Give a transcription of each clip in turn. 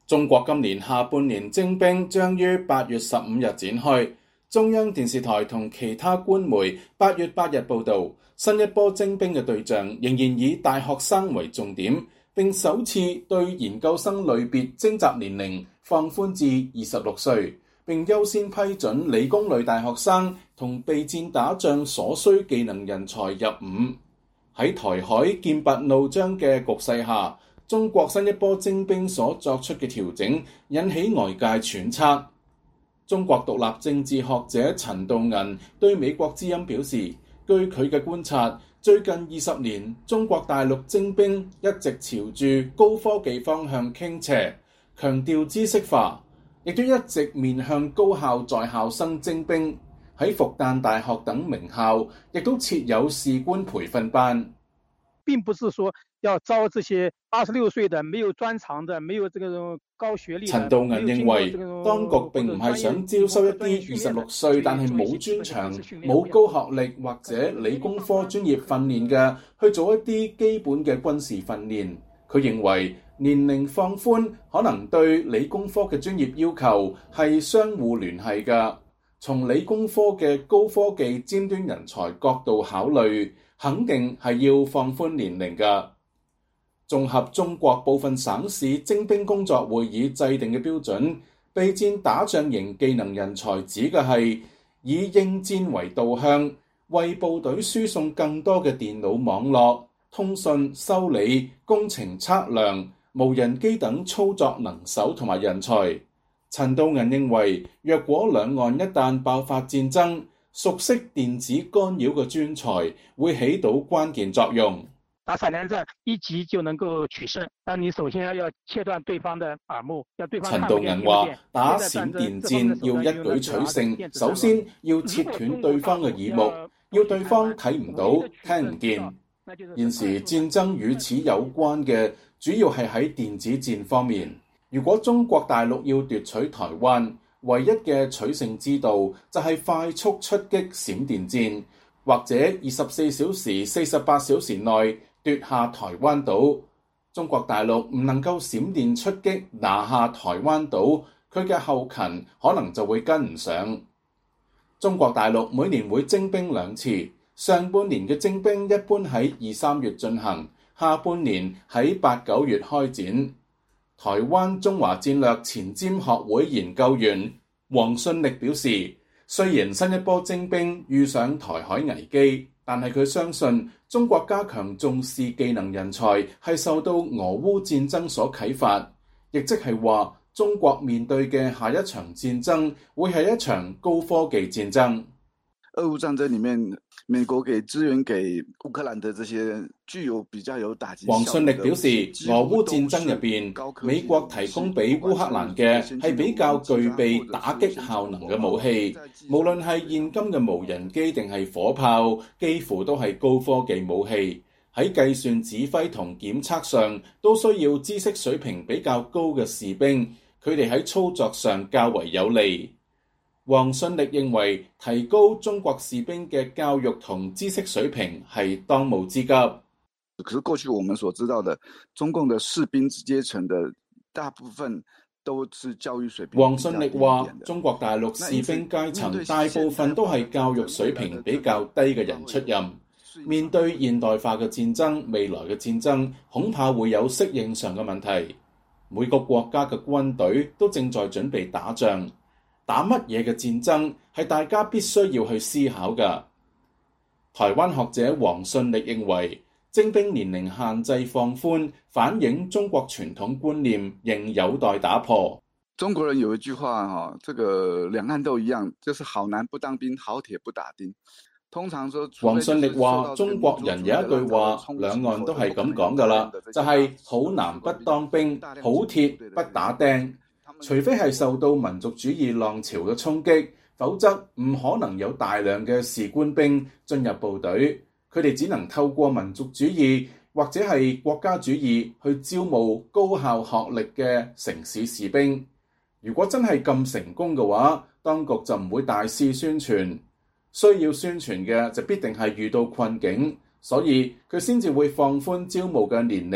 中國今年下半年徵兵將於8月15日展開。中央電視台同其他官媒8月8日報導，新一波徵兵嘅對象仍然以大學生為重點，並首次對研究生類別徵集年齡放寬至26歲，並優先批准理工類大學生同備戰打仗所需技能人才入伍。喺台海劍拔弩張嘅局勢下，中國新一波徵兵所作出嘅調整引起外界揣測。中國獨立政治學者陳道銀對美國之音表示，據佢嘅觀察，最近20年中國大陸徵兵一直朝住高科技方向傾斜，強調知識化，亦都一直面向高校在校生徵兵。喺復旦大學等名校亦都設有士官培訓班。 並不是說要招這些26歲的沒有專長的沒有這個高學歷。 陳道銀認為，當局並唔係想招收一啲26歲但係冇專長、冇高學歷或者理工科專業訓練嘅去做一啲基本嘅軍事訓練。佢認為年齡放寬可能對理工科嘅專業要求係相互聯繫嘅，從理工科嘅高科技尖端人才角度考慮，肯定係要放寬年齡㗎。綜合中國部分省市徵兵工作會議制定嘅標準，備戰打仗型技能人才指嘅係以應戰為導向，為部隊輸送更多嘅電腦網絡、通訊、修理、工程測量、無人機等操作能手同埋人才。陳道銀認為，若果兩岸一旦爆發戰爭，熟悉電子干擾嘅專才會起到關鍵作用。 打閃電戰一擊就能夠取勝，但你首先要切斷對方的耳目，要對方。 陳道銀話：打閃電戰要一舉取勝，首先要切斷對方嘅耳目，要對方睇唔到、聽唔見。現時戰爭與此有關嘅，主要係喺電子戰方面。如果中國大陸要奪取台灣，唯一嘅取勝之道就係快速出擊閃電戰，或者24小時、48小時內奪下台灣島。中國大陸唔能夠閃電出擊拿下台灣島，佢嘅後勤可能就會跟唔上。中國大陸每年會徵兵2次，上半年嘅徵兵一般喺2、3月進行，下半年喺8、9月開展。台灣中華戰略前瞻學會研究員黃信力表示，雖然新一波徵兵遇上台海危機，但係佢相信中國加強重視技能人才係受到俄烏戰爭所啟發，亦即係話中國面對嘅下一場戰爭會係一場高科技戰爭。 俄烏戰爭裡面，美國給支援給烏克蘭的這些具有比較有打擊。 黃信力表示，俄烏戰爭入邊，美國提供俾烏克蘭嘅係比較具備打擊效能嘅武器，無論係現今嘅無人機定係火炮，幾乎都係高科技武器。喺計算、指揮同檢測上，都需要知識水平比較高嘅士兵，佢哋喺操作上較為有利。黃信力認為，提高中國士兵嘅教育同知識水平係當務之急。 可是過去我們所知道的中共的士兵階層的大部分都是教育水平。 黃信力話，中國大陸士兵階層大部分都係教育水平比較低嘅人出任。面對現代化嘅戰爭，未來嘅戰爭恐怕會有適應上嘅問題。每個國家嘅軍隊都正在準備打仗。打乜嘢嘅戰爭係大家必須要去思考㗎。台灣學者黃信力認為，徵兵年齡限制放寬，反映中國傳統觀念仍有待打破。 中國人有一句話，這個兩岸都一樣，就是好男不當兵，好鐵不打釘。通常說， 黃信力話，中國人有一句話，兩岸都係咁講㗎啦，就係好男不當兵，好鐵不打釘。除非係受到民族主義浪潮嘅衝擊，否則唔可能有大量嘅士官兵進入部隊。佢哋只能透過民族主義或者係國家主義去招募高校學歷嘅城市士兵。如果真係咁成功嘅話，當局就唔會大肆宣傳。需要宣傳嘅就必定係遇到困境，所以佢先至會放寬招募嘅年齡，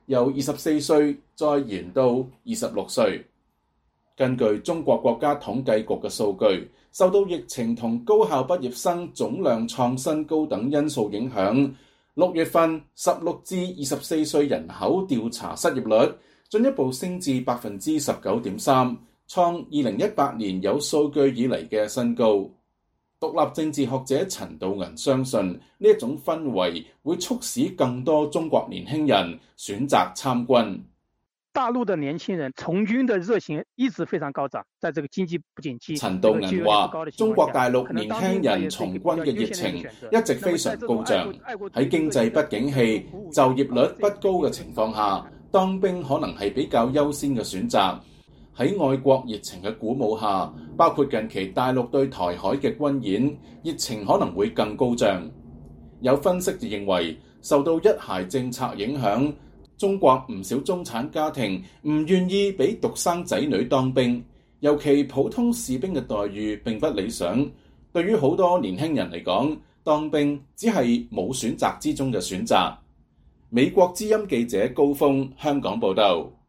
由24歲再延到26歲。根據中國國家統計局嘅數據，受到疫情同高校畢業生總量創新高等因素影響，6月份16至24歲人口調查失業率進一步升至 19.3%， 創2018年有數據以嚟嘅新高。獨立政治學者陳道銀相信呢一種氛圍會促使更多中國年輕人選擇參軍。 大陸的年輕人從軍的熱情一直非常高漲，在這個經濟不景氣。 陳道銀話：中國大陸年輕人從軍嘅熱情一直非常高漲，喺經濟不景氣、就業率不高嘅情況下，當兵可能係比較優先嘅選擇。喺愛國熱情嘅鼓舞下，包括近期大陸對台海嘅軍演，熱情可能會更高漲。有分析就認為，受到一孩政策影響，中國唔少中產家庭唔願意俾獨生仔女當兵，尤其普通士兵嘅待遇並不理想。對於好多年輕人嚟講，當兵只係冇選擇之中嘅選擇。美國之音記者高峰香港報道。